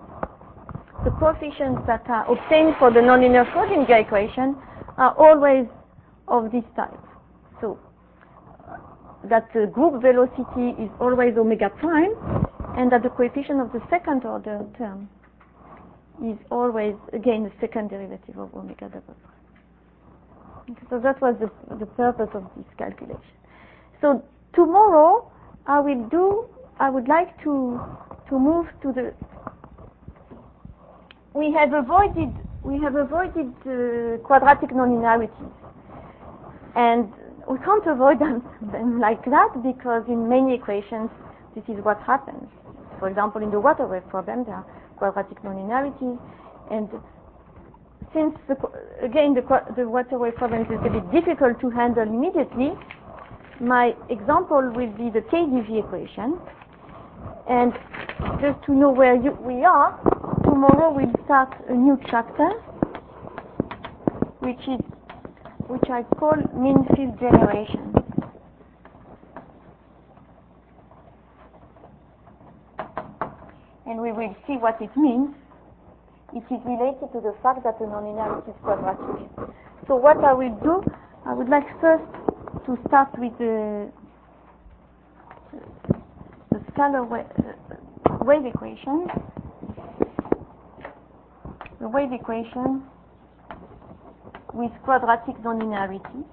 that are obtained for the nonlinear Schrödinger equation are always of this type. So that the group velocity is always omega prime, and that the coefficient of the second order term is always, again, the second derivative of omega double prime. Okay, so that was the purpose of this calculation. So tomorrow I would like to move to the. We have avoided quadratic nonlinearities, and we can't avoid them like that, because in many equations this is what happens. For example, in the water wave problem there are quadratic nonlinearities, and since the water wave problem is a bit difficult to handle immediately, my example will be the KdV equation. And just to know where we are, tomorrow we'll start a new chapter, which I call mean field generation. And we will see what it means. It is related to the fact that the nonlinearity is quadratic. So what I will do, I would like first to start with the scalar wave equation. The wave equation with quadratic nonlinearity.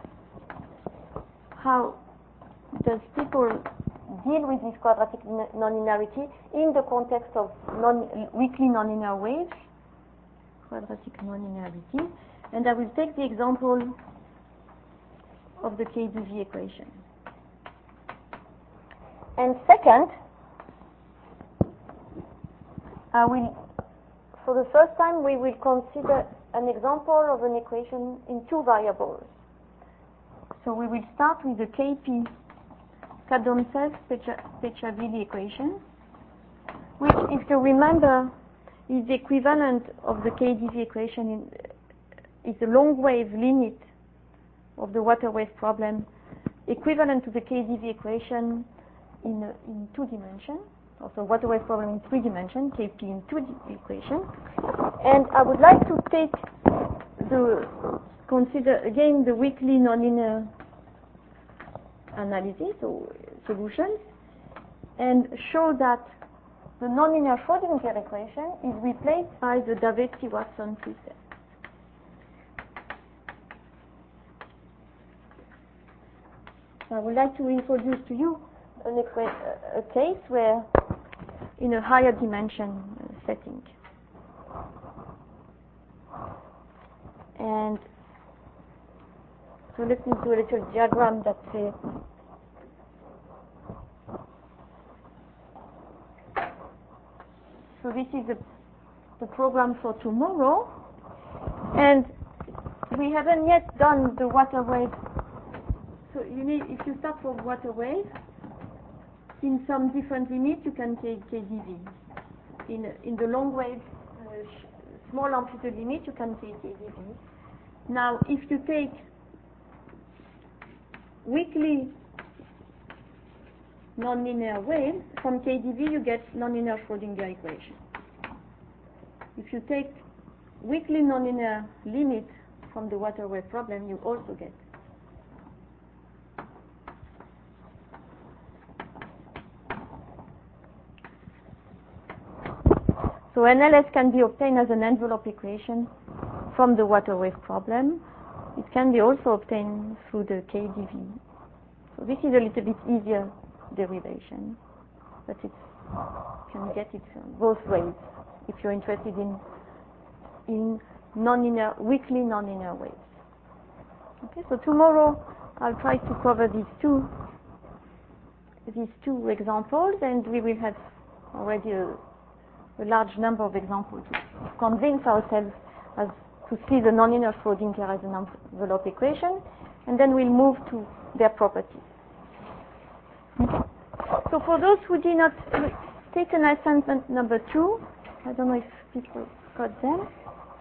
How does people deal with this quadratic nonlinearity in the context of weakly nonlinear waves? Quadratic nonlinearity. And I will take the example of the KdV equation. And second, for the first time, we will consider an example of an equation in two variables. So we will start with the KP Kadomtsev-Pechavili equation, which, if you remember, is the equivalent of the KdV equation is the long wave limit of the water wave problem, equivalent to the KdV equation in 2 dimensions, also water wave problem in 3 dimensions, Kp in 2 equation. And I would like to consider again the weakly nonlinear analysis or solutions, and show that the nonlinear Schrödinger equation is replaced by the Davesti-Watson system. I would like to introduce to you a case where, in a higher dimension setting. And so let me do a little diagram that says, so this is the program for tomorrow, and we haven't yet done the water wave. So if you start from water wave, in some different limits you can take KdV. In the long wave, small amplitude limit, you can take KdV. Now, if you take weakly nonlinear waves, from KdV you get nonlinear Schrödinger equation. if you take weakly nonlinear limit from the water wave problem, you also get. So NLS can be obtained as an envelope equation from the water wave problem. It can be also obtained through the KdV. So this is a little bit easier derivation, but you can get it both ways if you're interested in nonlinear, weakly nonlinear waves. Okay, so tomorrow I'll try to cover these two examples, and we will have already a large number of examples to convince ourselves as to see the nonlinear Schrödinger as an envelope equation, and then we'll move to their properties. Okay. So for those who did not take an assignment number 2, I don't know if people got them.